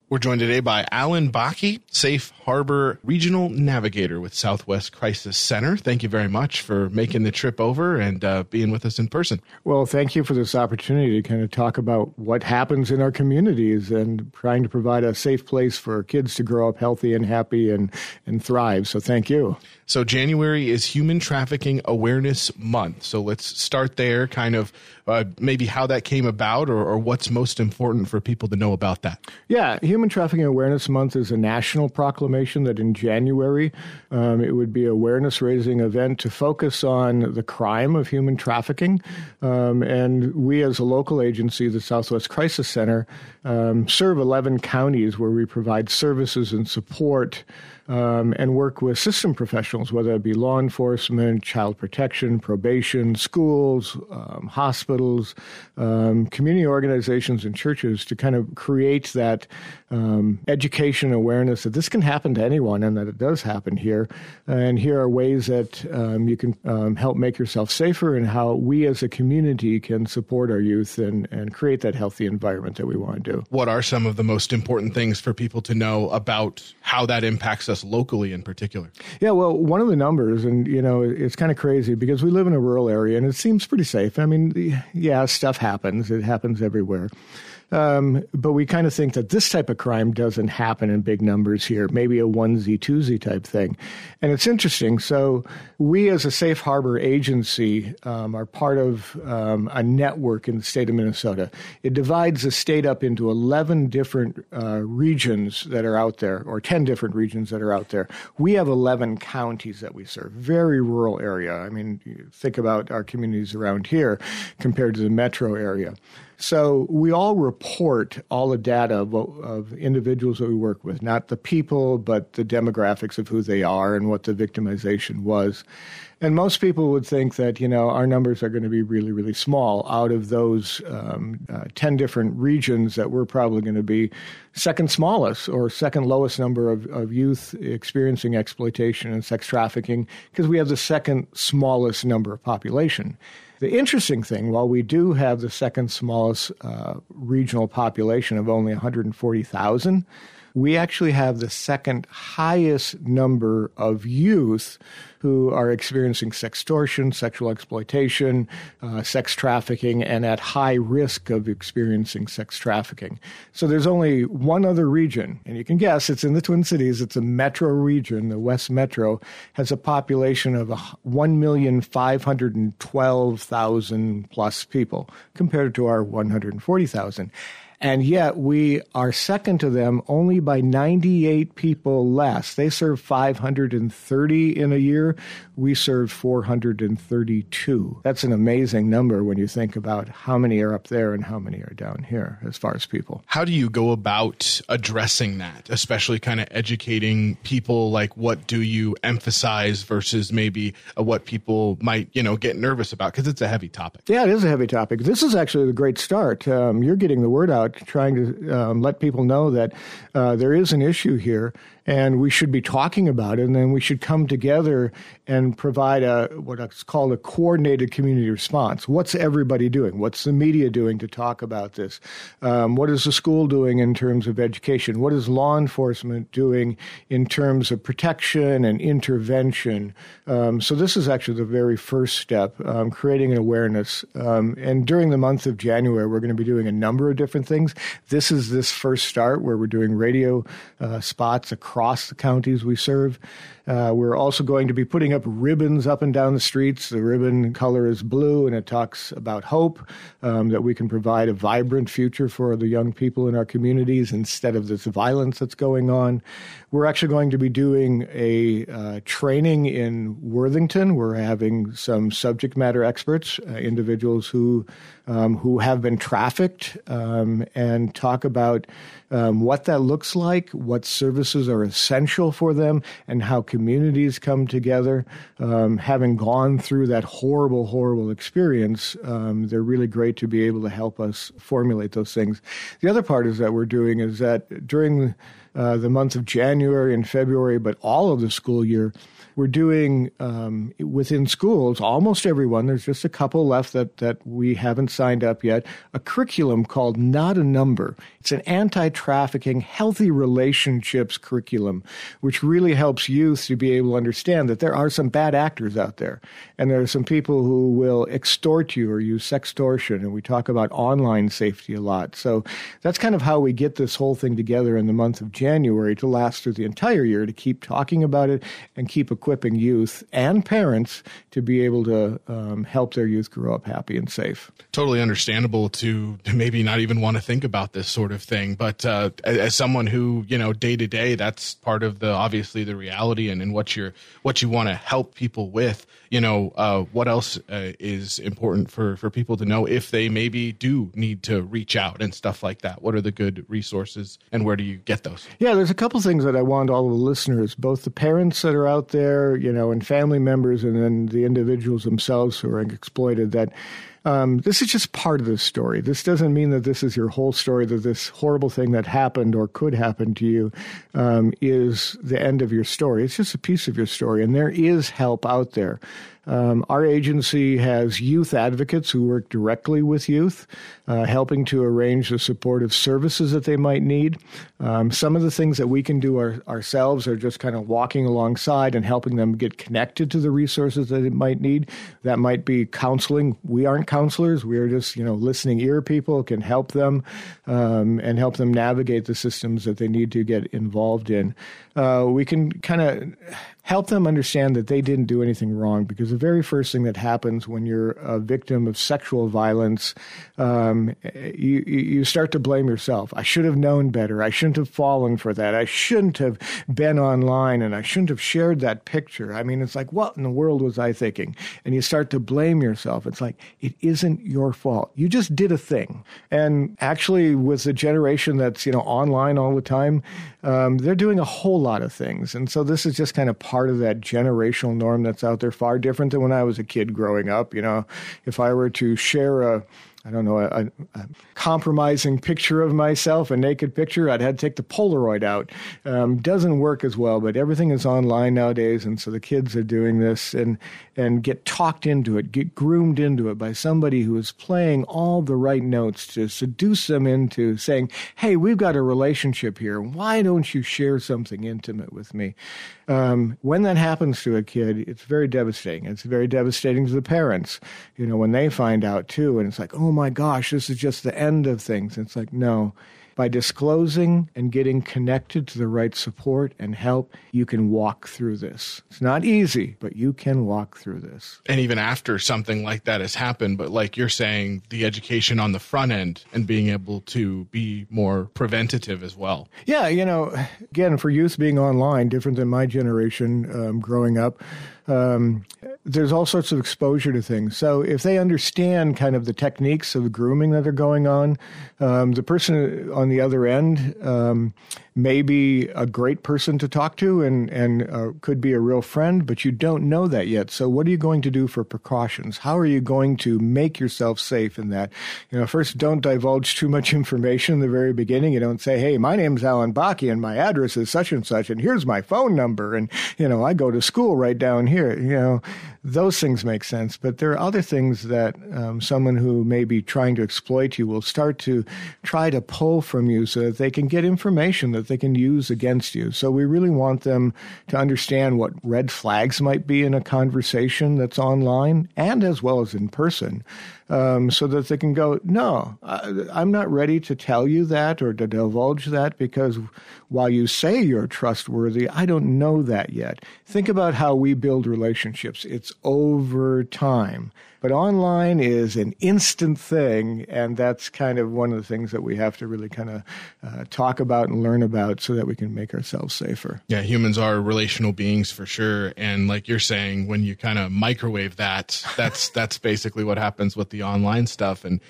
We're joined today by Alan Bakke, Safe Harbor Regional Navigator with Southwest Crisis Center. Thank you very much for making the trip over and being with us in person. Well, thank you for this opportunity to kind of talk about what happens in our communities and trying to provide a safe place for kids to grow up healthy and happy and thrive. So thank you. So January is Human Trafficking Awareness Month. So let's start there, kind of maybe how that came about or what's most important for people to know about that. Yeah, Human Trafficking Awareness Month is a national proclamation that in January it would be an awareness-raising event to focus on the crime of human trafficking. And we as a local agency, the Southwest Crisis Center, serve 11 counties where we provide services and support and work with system professionals, whether it be law enforcement, child protection, probation, schools, hospitals, community organizations, and churches to kind of create that education awareness that this can happen to anyone and that it does happen here. And here are ways that you can help make yourself safer and how we as a community can support our youth and create that healthy environment that we want to do. What are some of the most important things for people to know about how that impacts us locally in particular? Yeah, well, one of the numbers, and, you know, it's kind of crazy because we live in a rural area and it seems pretty safe. I mean, yeah, stuff happens. It happens everywhere. But we kind of think that this type of crime doesn't happen in big numbers here, maybe a onesie, twosie type thing. And it's interesting. So we as a safe harbor agency are part of a network in the state of Minnesota. It divides the state up into 11 different regions that are out there, or 10 different regions that are out there. We have 11 counties that we serve, very rural area. I mean, you think about our communities around here compared to the metro area. So we all report all the data of individuals that we work with, not the people, but the demographics of who they are and what the victimization was. And most people would think that, you know, our numbers are going to be really, really small out of those 10 different regions that we're probably going to be second smallest or second lowest number of youth experiencing exploitation and sex trafficking because we have the second smallest number of population. The interesting thing, while we do have the second smallest regional population of only 140,000, we actually have the second highest number of youth who are experiencing sextortion, sexual exploitation, sex trafficking, and at high risk of experiencing sex trafficking. So there's only one other region, and you can guess it's in the Twin Cities. It's a metro region. The West Metro has a population of 1,512,000 plus people compared to our 140,000. And yet we are second to them only by 98 people less. They serve 530 in a year. We serve 432. That's an amazing number when you think about how many are up there and how many are down here as far as people. How do you go about addressing that, especially kind of educating people? Like, what do you emphasize versus maybe what people might, you know, get nervous about? Because it's a heavy topic. Yeah, it is a heavy topic. This is actually a great start. You're getting the word out, trying to let people know that there is an issue here and we should be talking about it, and then we should come together and provide what's called a coordinated community response. What's everybody doing? What's the media doing to talk about this? What is the school doing in terms of education? What is law enforcement doing in terms of protection and intervention? So this is actually the very first step, creating an awareness. And during the month of January, we're going to be doing a number of different things. This is this first start where we're doing radio spots across the counties we serve. We're also going to be putting up ribbons up and down the streets. The ribbon color is blue, and it talks about hope, that we can provide a vibrant future for the young people in our communities instead of this violence that's going on. We're actually going to be doing a training in Worthington. We're having some subject matter experts, individuals who have been trafficked, and talk about what that looks like, what services are essential for them, and how communities come together. Having gone through that horrible, horrible experience, they're really great to be able to help us formulate those things. The other part is that we're doing is that during the month of January and February, but all of the school year, we're doing within schools, almost everyone, there's just a couple left that we haven't signed up yet, a curriculum called Not a number. It's an anti-trafficking, healthy relationships curriculum, which really helps youth to be able to understand that there are some bad actors out there. And there are some people who will extort you or use sextortion. And we talk about online safety a lot. So that's kind of how we get this whole thing together in the month of January to last through the entire year, to keep talking about it and keep equipping youth and parents to be able to help their youth grow up happy and safe. Totally understandable to maybe not even want to think about this sort of thing. But as someone who, day to day, that's part of obviously the reality and what you want to help people with, what else is important for people to know if they maybe do need to reach out and stuff like that? What are the good resources and where do you get those? Yeah, there's a couple things that I want all of the listeners, both the parents that are out there, and family members, and then the individuals themselves who are exploited, that this is just part of the story. This doesn't mean that this is your whole story, that this horrible thing that happened or could happen to you is the end of your story. It's just a piece of your story, and there is help out there. Our agency has youth advocates who work directly with youth, helping to arrange the supportive services that they might need. Some of the things that we can do ourselves are just kind of walking alongside and helping them get connected to the resources that they might need. That might be counseling. We aren't counselors. We are just, listening ear people, can help them and help them navigate the systems that they need to get involved in. We can kind of help them understand that they didn't do anything wrong, because the very first thing that happens when you're a victim of sexual violence, you start to blame yourself. I should have known better. I shouldn't have fallen for that. I shouldn't have been online, and I shouldn't have shared that picture. I mean, it's like, what in the world was I thinking? And you start to blame yourself. It's like, it isn't your fault. You just did a thing. And actually, with the generation that's, online all the time, they're doing a whole lot of things. And so this is just kind of part of that generational norm that's out there, far different than when I was a kid growing up. If I were to share a compromising picture of myself, a naked picture, I'd have to take the Polaroid out. Doesn't work as well, but everything is online nowadays, and so the kids are doing this and get talked into it, get groomed into it by somebody who is playing all the right notes to seduce them into saying, hey, we've got a relationship here. Why don't you share something intimate with me? When that happens to a kid, it's very devastating. It's very devastating to the parents, when they find out too, and it's like, oh my gosh, this is just the end of things. And it's like, no. By disclosing and getting connected to the right support and help, you can walk through this. It's not easy, but you can walk through this. And even after something like that has happened, but like you're saying, the education on the front end and being able to be more preventative as well. Yeah, again, for youth being online, different than my generation growing up, there's all sorts of exposure to things. So if they understand kind of the techniques of grooming that are going on, the person on the other end may be a great person to talk to and could be a real friend, but you don't know that yet. So what are you going to do for precautions? How are you going to make yourself safe in that? First, don't divulge too much information in the very beginning. You don't say, hey, my name's Alan Bakke and my address is such and such, and here's my phone number, and, I go to school right down here. Those things make sense. But there are other things that someone who may be trying to exploit you will start to try to pull from you so that they can get information that they can use against you. So we really want them to understand what red flags might be in a conversation that's online and as well as in person. So that they can go, no, I'm not ready to tell you that or to divulge that, because while you say you're trustworthy, I don't know that yet. Think about how we build relationships. It's over time. But online is an instant thing, and that's kind of one of the things that we have to really kind of talk about and learn about so that we can make ourselves safer. Yeah, humans are relational beings for sure. And like you're saying, when you kind of microwave that, that's basically what happens with the online stuff. And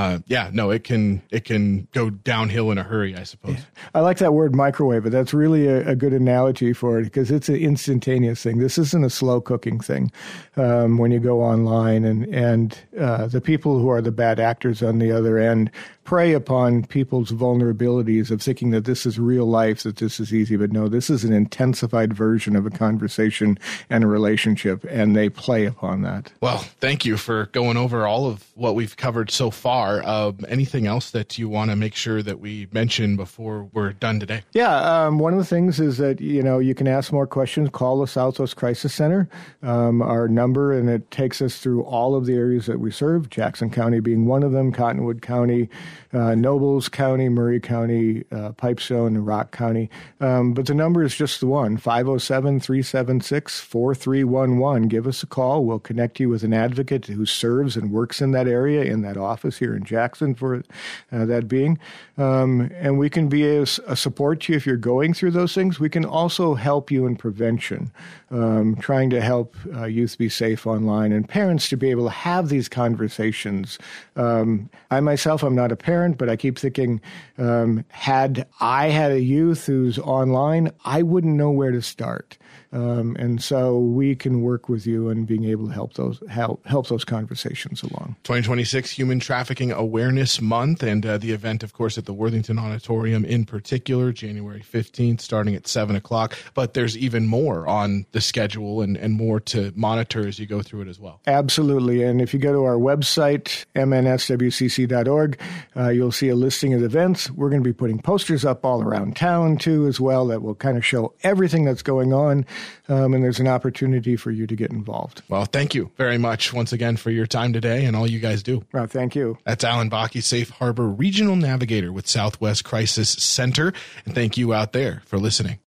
it can go downhill in a hurry, I suppose. Yeah. I like that word microwave, but that's really a good analogy for it, because it's an instantaneous thing. This isn't a slow cooking thing when you go online, and the people who are the bad actors on the other end prey upon people's vulnerabilities of thinking that this is real life, that this is easy. But no, this is an intensified version of a conversation and a relationship, and they play upon that. Well, thank you for going over all of what we've covered so far. far. Anything else that you want to make sure that we mention before we're done today? Yeah, one of the things is that, you can ask more questions. Call the Southwest Crisis Center, our number, and it takes us through all of the areas that we serve, Jackson County being one of them, Cottonwood County, Nobles County, Murray County, Pipestone, and Rock County. But the number is just the one, 507-376-4311. Give us a call. We'll connect you with an advocate who serves and works in that area, in that office here in Jackson for that being. And we can be a support to you if you're going through those things. We can also help you in prevention, trying to help youth be safe online and parents to be able to have these conversations. I myself, I'm not a parent, but I keep thinking, had I had a youth who's online, I wouldn't know where to start. And so we can work with you in being able to help those conversations along. 2026 Human Trafficking Awareness Month, and the event, of course, at the Worthington Auditorium in particular, January 15th, starting at 7 o'clock. But there's even more on the schedule and more to monitor as you go through it as well. Absolutely. And if you go to our website, mnswcc.org, you'll see a listing of events. We're going to be putting posters up all around town, too, as well, that will kind of show everything that's going on. And there's an opportunity for you to get involved. Well, thank you very much once again for your time today and all you guys do. Well, thank you. That's Alan Bakke, Safe Harbor Regional Navigator with Southwest Crisis Center. And thank you out there for listening.